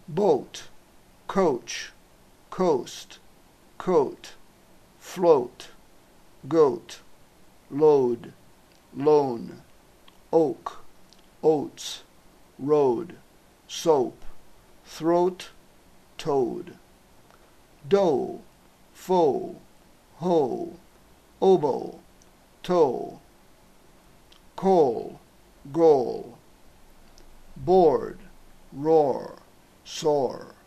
boat, coach, coast, coat, float, goat, load, loan, oak, oats, road, soap, throat, toad, dough, foe, hoe, oboe, toe, coal, goal, board, roar, soar,